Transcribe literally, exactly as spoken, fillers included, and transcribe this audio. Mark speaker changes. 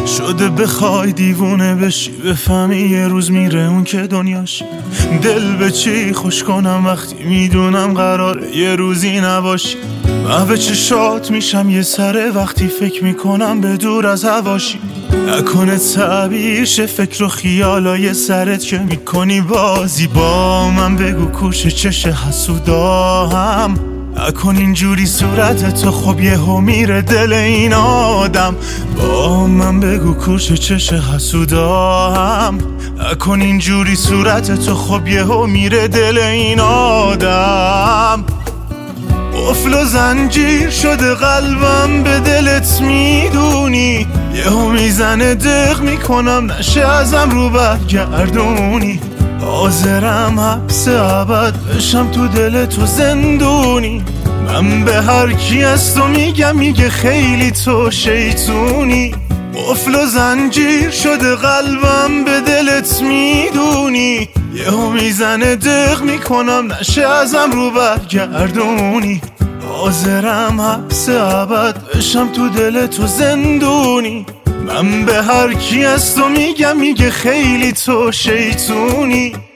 Speaker 1: شده بخوای دیوونه بشی، بفهمی یه روز میره اون که دنیاش. دل به چی خوش کنم وقتی میدونم قراره یه روزی نباشی. محو چشات میشم یه سره وقتی فکر میکنم به دور از هواشی. نکنه تعبیر شه فکر و خیالای سرت که میکنی بازی با من. بگو کوش چش حسودام، نکن اینجوری صورت تو، خب یهو میره دل این آدم. با من بگو کوش چش حسودام، نکن اینجوری صورت تو، خب یهو میره دل این آدم. قفل و زنجیر شده قلبم به دلت میدونی، یهو میزنه دق میکنم نشه ازم رو برگردونی. حاضرم حبس ابد بشم تو دل تو زندونی. من به هر کی از تو میگم میگه خیلی تو شیطونی. قفل و زنجیر شده قلبم به دلت میدونی، یهو میزنه دق میکنم نشه ازم رو برگردونی. حاضرم حبس ابد بشم تو دل تو زندونی. من به هر کی از تو میگم میگه خیلی تو شیطونی.